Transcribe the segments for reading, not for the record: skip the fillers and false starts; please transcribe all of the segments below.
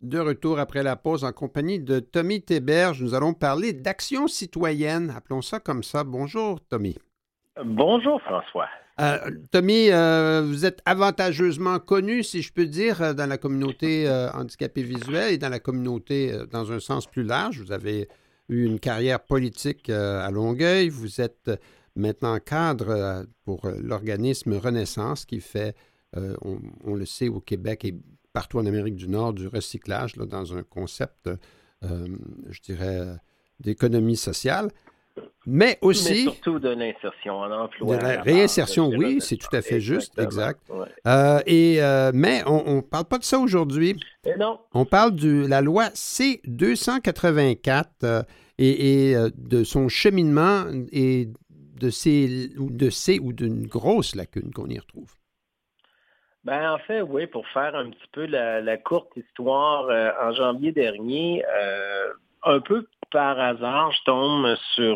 De retour après la pause en compagnie de Tommy Théberge. Nous allons parler d'action citoyenne. Appelons ça comme ça. Bonjour, Tommy. Bonjour, François. Tommy, vous êtes avantageusement connu, si je peux dire, dans la communauté handicapée visuelle et dans la communauté dans un sens plus large. Vous avez eu une carrière politique à Longueuil. Vous êtes maintenant cadre pour l'organisme Renaissance qui fait, on le sait, au Québec et partout en Amérique du Nord, du recyclage là, dans un concept, je dirais, d'économie sociale. Mais aussi... Mais surtout de l'insertion en emploi. De la réinsertion, oui, c'est tout à fait juste, exact. Ouais. Mais on ne parle pas de ça aujourd'hui. Et non. On parle de la loi C-284 et de son cheminement et de ces ou d'une grosse lacune qu'on y retrouve. Ben, en fait, oui, pour faire un petit peu la courte histoire, en janvier dernier, un peu par hasard, je tombe sur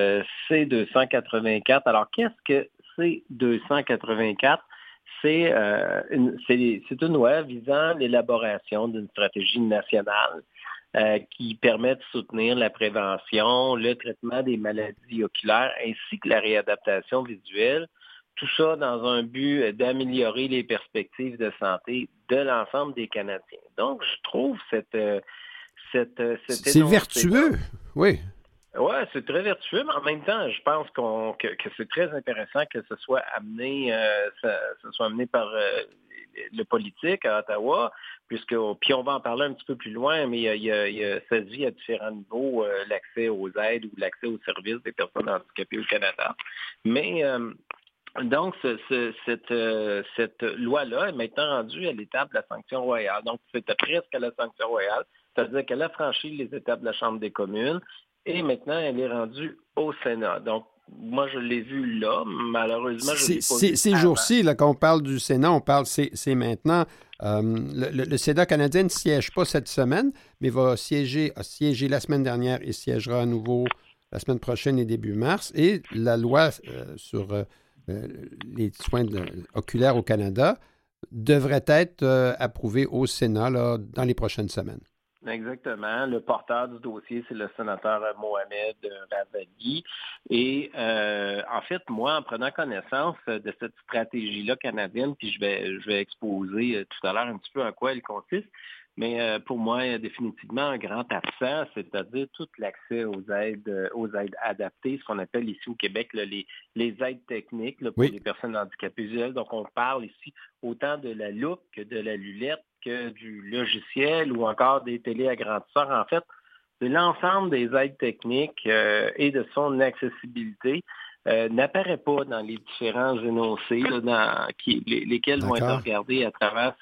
C-284. Alors, qu'est-ce que C-284? C'est une loi visant l'élaboration d'une stratégie nationale qui permet de soutenir la prévention, le traitement des maladies oculaires ainsi que la réadaptation visuelle. Tout ça dans un but d'améliorer les perspectives de santé de l'ensemble des Canadiens. Donc, je trouve c'est vertueux, oui. Oui, c'est très vertueux, mais en même temps, je pense que c'est très intéressant que ce soit amené, par le politique à Ottawa, puis on va en parler un petit peu plus loin, mais ça se vit à différents niveaux, l'accès aux aides ou l'accès aux services des personnes handicapées au Canada. Mais donc, cette loi-là est maintenant rendue à l'étape de la sanction royale. Donc, c'était presque à la sanction royale, c'est-à-dire qu'elle a franchi les étapes de la Chambre des communes et maintenant, elle est rendue au Sénat. Donc, moi, je l'ai vu là. Malheureusement, je l'ai pas vu ces avant. jours-ci, là, quand on parle du Sénat, on parle, c'est maintenant. Le Sénat canadien ne siège pas cette semaine, mais a siégé la semaine dernière et siégera à nouveau la semaine prochaine et début mars. Et la loi sur les soins oculaires au Canada devrait être approuvée au Sénat là, dans les prochaines semaines. Exactement. Le porteur du dossier, c'est le sénateur Mohamed Ravali. Et en fait, moi, en prenant connaissance de cette stratégie-là canadienne, puis je vais exposer tout à l'heure un petit peu en quoi elle consiste, mais pour moi, il y a définitivement un grand absent, c'est-à-dire tout l'accès aux aides adaptées, ce qu'on appelle ici au Québec là, les aides techniques là, pour les personnes handicapées visuelles. Donc, on parle ici autant de la loupe que de la lunette, que du logiciel ou encore des téléagrandisseurs. En fait, c'est l'ensemble des aides techniques et de son accessibilité n'apparaît pas dans les différents énoncés là, lesquels vont être regardés à travers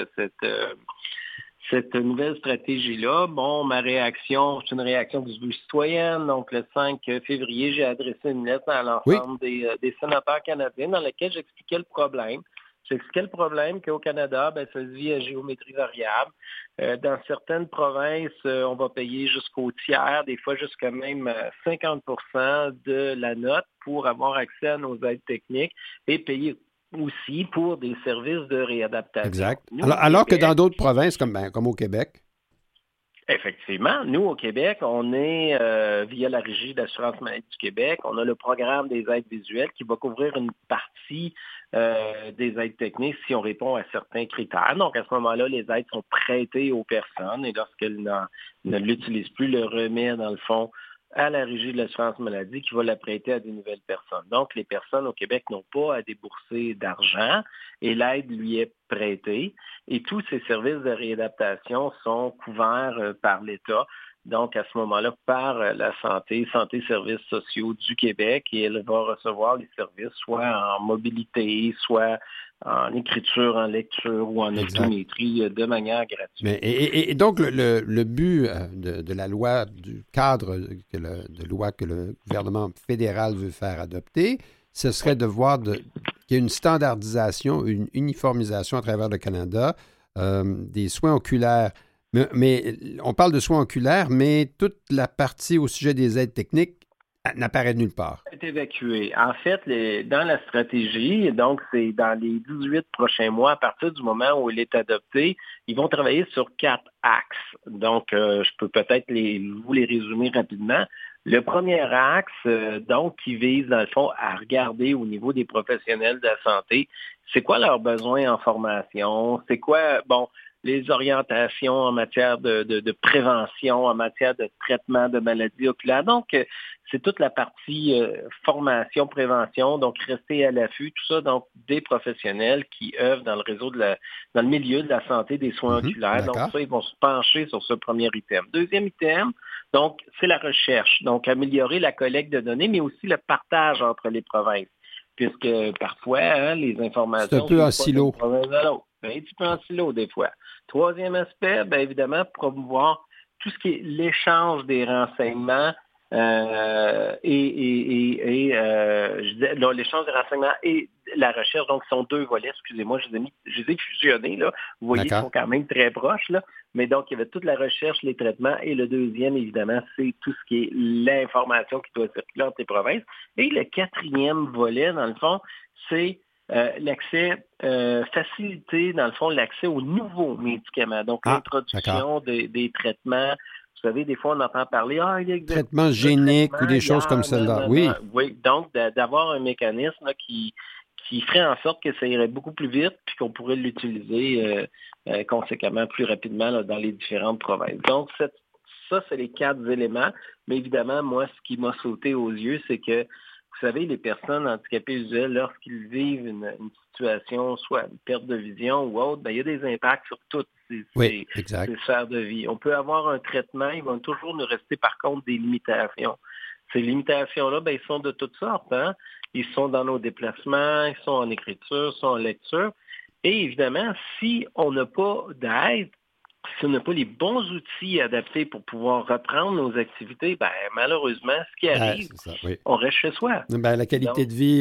cette nouvelle stratégie-là. Bon, ma réaction, c'est une réaction du bureau citoyenne. Donc, le 5 février, j'ai adressé une lettre à l'ensemble des sénateurs canadiens dans laquelle j'expliquais le problème. J'expliquais le problème qu'au Canada, ça se vit à géométrie variable. Dans certaines provinces, on va payer jusqu'au tiers, des fois jusqu'à même 50% de la note pour avoir accès à nos aides techniques et payer aussi pour des services de réadaptation. Exact. Alors que dans d'autres provinces, comme au Québec. Effectivement. Nous, au Québec, on est, via la Régie d'assurance maladie du Québec, on a le programme des aides visuelles qui va couvrir une partie des aides techniques si on répond à certains critères. Donc, à ce moment-là, les aides sont prêtées aux personnes et lorsqu'elles ne l'utilisent plus, le remet, dans le fond, à la Régie de l'assurance maladie qui va la prêter à des nouvelles personnes. Donc, les personnes au Québec n'ont pas à débourser d'argent et l'aide lui est prêtée. Et tous ces services de réadaptation sont couverts par l'État. Donc, à ce moment-là, par la santé services sociaux du Québec, et elle va recevoir les services soit en mobilité, soit en écriture, en lecture ou en optométrie de manière gratuite. Et donc, le but de la loi, du cadre de loi que le gouvernement fédéral veut faire adopter, ce serait de voir qu'il y a une standardisation, une uniformisation à travers le Canada des soins oculaires. Mais on parle de soins oculaires, mais toute la partie au sujet des aides techniques n'apparaît nulle part. Est évacué. En fait, dans la stratégie, donc c'est dans les 18 prochains mois, à partir du moment où il est adopté, ils vont travailler sur 4 axes. Donc, je peux peut-être vous les résumer rapidement. Le premier axe, donc, qui vise, dans le fond, à regarder au niveau des professionnels de la santé, c'est quoi leurs besoins en formation, c'est quoi, bon, les orientations en matière de prévention, en matière de traitement de maladies oculaires. Donc, c'est toute la partie formation, prévention, donc rester à l'affût, tout ça, donc des professionnels qui œuvrent dans le réseau dans le milieu de la santé des soins oculaires. Donc, ça, ils vont se pencher sur ce premier item. Deuxième item, donc, c'est la recherche. Donc, améliorer la collecte de données, mais aussi le partage entre les provinces. Puisque parfois, les informations... C'est un peu en silo. Un petit peu en silo, des fois. Troisième aspect, bien évidemment, promouvoir tout ce qui est l'échange des renseignements l'échange des renseignements et la recherche. Donc, ce sont 2 volets. Excusez-moi, je les ai fusionnés, là. Vous voyez, ils sont quand même très proches, là. Mais donc, il y avait toute la recherche, les traitements. Et le deuxième, évidemment, c'est tout ce qui est l'information qui doit circuler entre les provinces. Et le 4e volet, dans le fond, c'est l'accès, faciliter, dans le fond, l'accès aux nouveaux médicaments. Donc, l'introduction des traitements. Vous savez, des fois, on entend parler, il existe traitement génique ou des choses comme celle-là. Oui. Oui, donc d'avoir un mécanisme là, qui ferait en sorte que ça irait beaucoup plus vite puis qu'on pourrait l'utiliser conséquemment plus rapidement là, dans les différentes provinces. Donc, ça, c'est les 4 éléments. Mais évidemment, moi, ce qui m'a sauté aux yeux, c'est que, vous savez, les personnes handicapées visuelles, lorsqu'ils vivent une situation, soit une perte de vision ou autre, il y a des impacts sur toutes ces sphères de vie. On peut avoir un traitement, il va toujours nous rester par contre des limitations. Ces limitations-là, ils sont de toutes sortes. Hein? Ils sont dans nos déplacements, ils sont en écriture, ils sont en lecture. Et évidemment, si on n'a pas d'aide, si on n'a pas les bons outils adaptés pour pouvoir reprendre nos activités, malheureusement, ce qui arrive, on reste chez soi. La qualité de vie,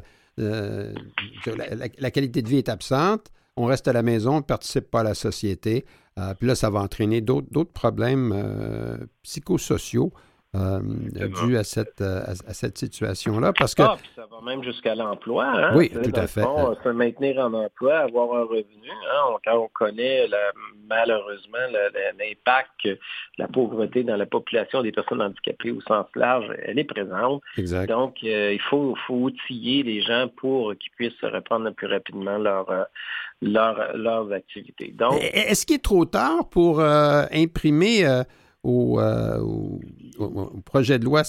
la qualité de vie est absente. On reste à la maison, on ne participe pas à la société. Puis là, ça va entraîner d'autres problèmes psychosociaux dus à cette situation-là. Parce que... puis ça va même jusqu'à l'emploi. Hein? Oui, tout à fait. Se maintenir en emploi, avoir un revenu. Hein? Quand on connaît malheureusement l'impact que la pauvreté dans la population des personnes handicapées au sens large, elle est présente. Exact. Donc, il faut outiller les gens pour qu'ils puissent se reprendre le plus rapidement leurs activités. Donc, est-ce qu'il est trop tard pour imprimer au projet de loi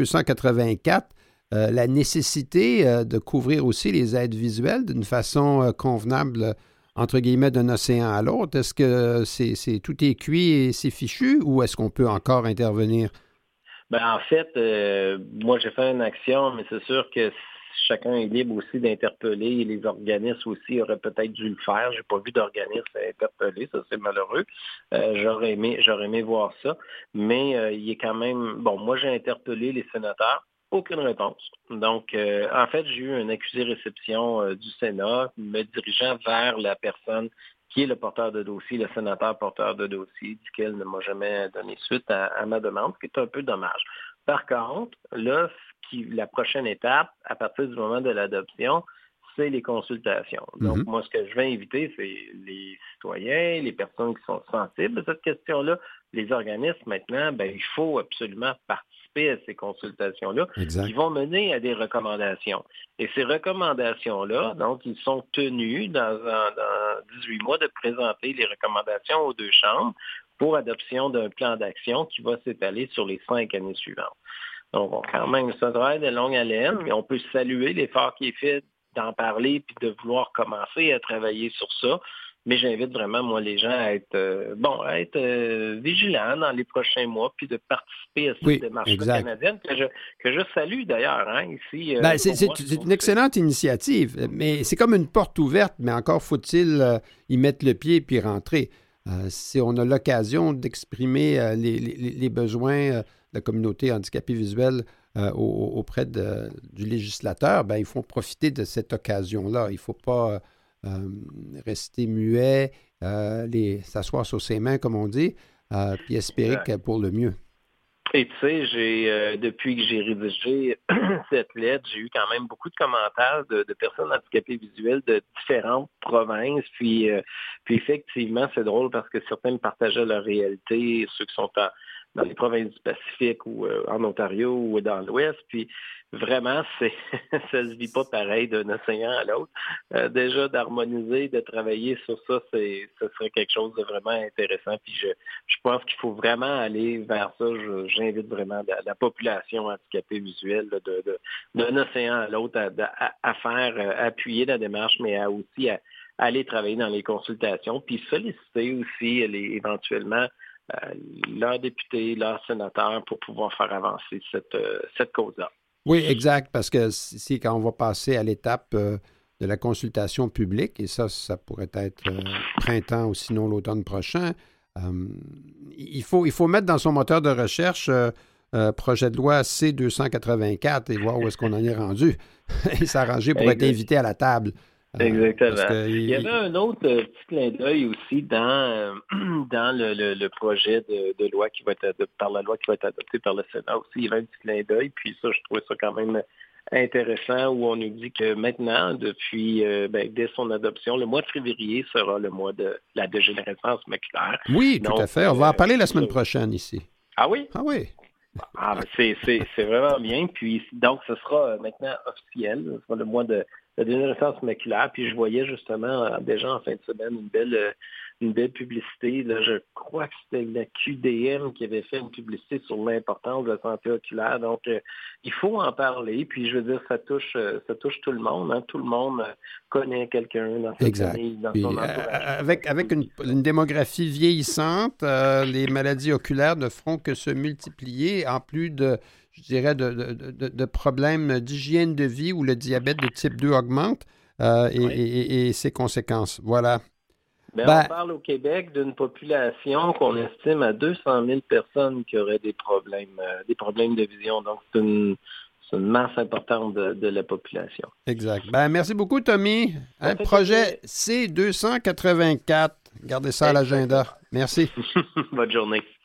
C-284 la nécessité de couvrir aussi les aides visuelles d'une façon convenable, entre guillemets, d'un océan à l'autre? Est-ce que tout est cuit et c'est fichu ou est-ce qu'on peut encore intervenir? En fait, moi j'ai fait une action, mais c'est sûr que chacun est libre aussi d'interpeller. Les organismes aussi auraient peut-être dû le faire. J'ai pas vu d'organisme interpeller, ça c'est malheureux. J'aurais aimé voir ça. Mais il est quand même... moi j'ai interpellé les sénateurs. Aucune réponse. Donc, en fait, j'ai eu une accusé-réception du Sénat me dirigeant vers la personne qui est le porteur de dossier, le sénateur porteur de dossier, duquel ne m'a jamais donné suite à ma demande, ce qui est un peu dommage. Par contre, là, la prochaine étape, à partir du moment de l'adoption, c'est les consultations. Donc, moi, ce que je vais inviter, c'est les citoyens, les personnes qui sont sensibles à cette question-là, les organismes, maintenant, il faut absolument participer à ces consultations-là qui vont mener à des recommandations. Et ces recommandations-là, donc, ils sont tenus dans 18 mois de présenter les recommandations aux 2 chambres pour adoption d'un plan d'action qui va s'étaler sur les 5 années suivantes. Donc, quand même, c'est un travail de longue haleine, mais on peut saluer l'effort qui est fait d'en parler puis de vouloir commencer à travailler sur ça. Mais j'invite vraiment, moi, les gens à être vigilants dans les prochains mois puis de participer à cette démarche canadienne que je salue d'ailleurs, ici. C'est une excellente initiative, mais c'est comme une porte ouverte, mais encore faut-il y mettre le pied puis rentrer. Si on a l'occasion d'exprimer les besoins de la communauté handicapée visuelle auprès du législateur, il faut profiter de cette occasion-là. Il ne faut pas rester muet, s'asseoir sur ses mains, comme on dit, puis espérer que pour le mieux. Et tu sais, depuis que j'ai rédigé cette lettre, j'ai eu quand même beaucoup de commentaires de personnes handicapées visuelles de différentes provinces. Puis effectivement, c'est drôle parce que certains me partageaient leur réalité, ceux qui sont dans les provinces du Pacifique ou en Ontario ou dans l'Ouest. Puis vraiment, ça se vit pas pareil d'un océan à l'autre. Déjà, d'harmoniser, de travailler sur ça, ce serait quelque chose de vraiment intéressant. Puis je pense qu'il faut vraiment aller vers ça. J'invite vraiment la population handicapée visuelle d'un océan à l'autre à faire appuyer la démarche, mais aussi à aller travailler dans les consultations, puis solliciter aussi éventuellement leurs députés, leurs sénateurs pour pouvoir faire avancer cette cause-là. Oui, exact, parce que quand on va passer à l'étape de la consultation publique, et ça pourrait être printemps ou sinon l'automne prochain, il faut mettre dans son moteur de recherche projet de loi C-284 et voir où est-ce qu'on en est rendu et s'arranger pour être invité à la table. Exactement. Il y avait un autre petit clin d'œil aussi dans le projet de loi qui va être adopté par la loi qui va être adoptée par le Sénat aussi. Il y avait un petit clin d'œil, puis ça, je trouvais ça quand même intéressant, où on nous dit que maintenant, dès son adoption, le mois de février sera le mois de la dégénérescence maculaire. Oui, tout à fait. On va en parler la semaine prochaine ici. Ah oui? Ah oui. C'est vraiment bien. Puis donc, ce sera maintenant officiel. Ce sera le mois de la dégénérescence maculaire. Puis je voyais justement déjà en fin de semaine une belle publicité. Là, je crois que c'était la QDM qui avait fait une publicité sur l'importance de la santé oculaire. Donc, il faut en parler. Puis je veux dire, ça touche tout le monde. Hein. Tout le monde connaît quelqu'un dans sa famille, dans son entourage. Avec une démographie vieillissante, les maladies oculaires ne feront que se multiplier, en plus je dirais, de problèmes d'hygiène de vie où le diabète de type 2 augmente et ses conséquences. Voilà. On parle au Québec d'une population qu'on estime à 200 000 personnes qui auraient des problèmes de vision. Donc, c'est une masse importante de la population. Exact. Merci beaucoup, Tommy. Projet C-284. Gardez ça à l'agenda. Merci. Bonne journée.